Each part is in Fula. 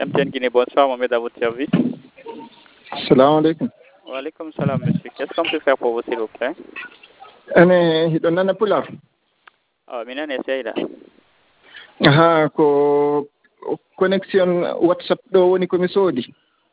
MTN Guinée, bonsoir, Mohamed, à votre service. Salam alaikum. Wa alaikum salam, monsieur. Qu'est-ce qu'on peut faire pour vous, s'il vous plaît? Hiɗo nana Pulaar. Oh, minen essaye là. Aha, ko connexion WhatsApp ɗo woni komi soodi.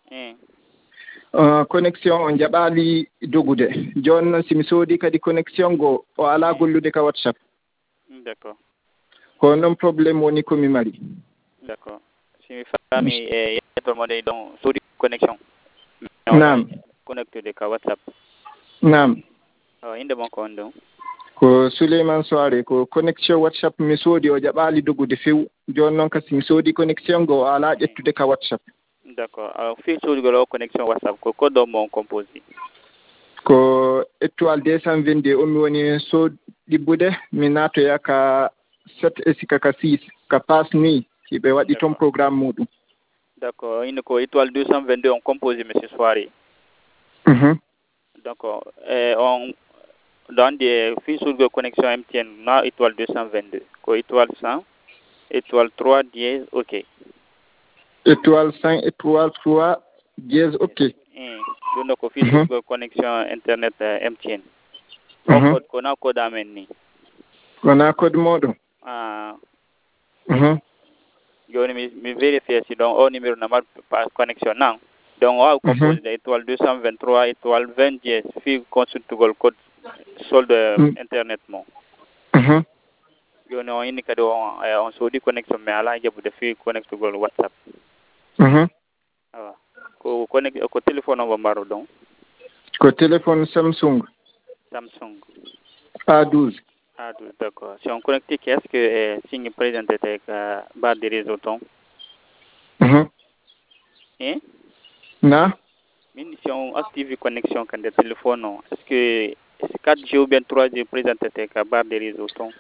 Connexion o jaɓaali dogude. Jooni noon si mi soodi kadi connexion go o alaa gollude ka WhatsApp. D'accord. Ko noon probléme woni komi mari. D'accord. Si mi fammi yettormode donc soodi connexion. Naam. Connectude ka WhatsApp. Naam. Inde mon ko on ɗon? Ko Souleymane Soare, ko connexion WhatsApp mi soodi o jaɓaali dogude few. Jooni noon kasi mi soodi connexion go o alaa ƴettude ka WhatsApp. D'accord. Alors fi soodugol o connexion WhatsApp ko koɗɗo mon composé? Ko étoile 222 o mi woni soodibbude mi naatoya ka 7 e sika ka 6 ka passe nuit si ɓe waɗi toon programme muɗum. D'accord. Inde ko étoile 222 on composé monsieur Soare. Donc on dans des fi soodugol connexion MTN na étoile 222 ko étoile 100 étoile 3 dièse OK. Étoile 100 étoile 3 dièse OK. Ɗum ko fi soodugol connexion internet MTN. Code kona code amen ni. Kona code moɗon. Joni mi vérifie si donc au numéro na mar connexion nan. Donc on compose étoile 223 étoile 20 dièse fi consultugol code solde internet mo. Joni on inni kadi on soodi connexion mais ala jaɓude fi connectugol WhatsApp. Ko téléphone o mbaru ɗon? Ko téléphone Samsung. A12. A12, d'accord. Si on connecte, qu'est-ce que signe présenté avec barre de réseau ton? Na? Si on active connexion quand le téléphone, est-ce que c'est 4G ou bien 3G présenté avec barre de réseau ton?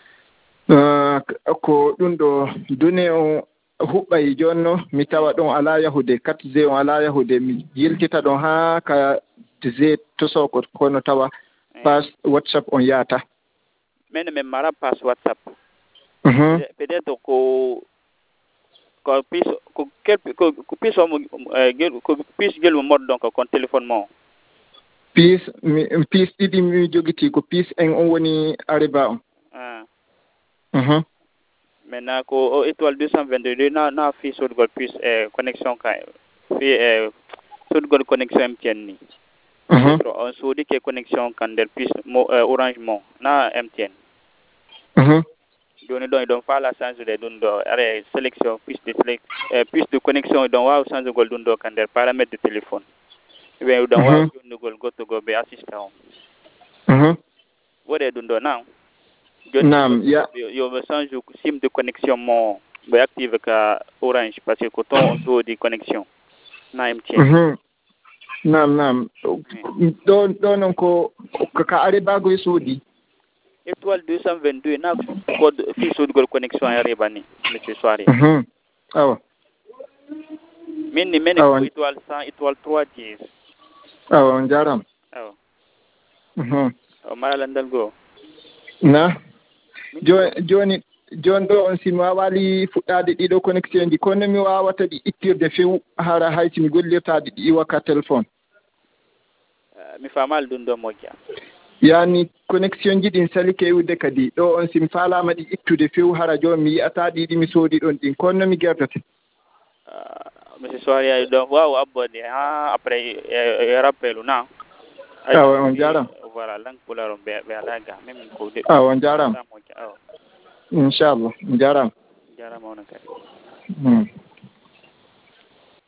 Ko ɗum ɗo dune o huɓɓay jonno mi tawa ɗon ala yahude 4G on ala yahude mi yiltita ɗon haa ka G to soko kono tawa pass WhatsApp on yaata. Men mara pass WhatsApp. Peut-être ko puisse gel mo mod donc kon téléphone mo. Puisse ɗiɗi mi jogiti ko puisse en on woni Ariba on. Maintenant ko étoile 222 na fi soodugol puisse connexion ka fi soodugol connexion MTN ni. On soodi ke connexion kan der puisse Orange mo na MTN. Joni ɗon ɗon faala change de ɗum ɗo are sélection puisse de connexion ɗon wawa changegol ɗum ɗo kan nder paramètre de téléphone ɓe ɗon wawa jonnugol gottugol ɓe assistant o woɗe ɗum ɗo nan joni yoɓe change sim de connexion mo ɓe active ka Orange par ce que ko ton on soodi connexion na MTN. Nam ɗo noon ko ka Aribago e soodi étoile 222 na code fi soodugol connexion Ariba ni monsieur Soare. Awa min ko étoile 100 étoile 3 dièse. Awa on jarama. Awa mara landal goo na joni ɗo on si mi wawali fuɗɗade ɗiɗo connexion ji kono mi wawata ɗi ittirde few hara hay si mi gollirtaɗe ɗi iwa ka téléphone. Mi famal ɗum ɗo moƴƴa yani connexion ji ɗin sali kewude kadi ɗo on si mi falama ɗi ittude few hara joni mi yiyata ɗiɗi mi soodi ɗon ɗin kono mi gerdate. monsieur Soare ɗon wawa abbode après rappelu na. Awa on jarama. Voilà langue pulaar ɓe ala ga même ko de. Awa on jarama. Inchallah on jarama. Jarama on kadi.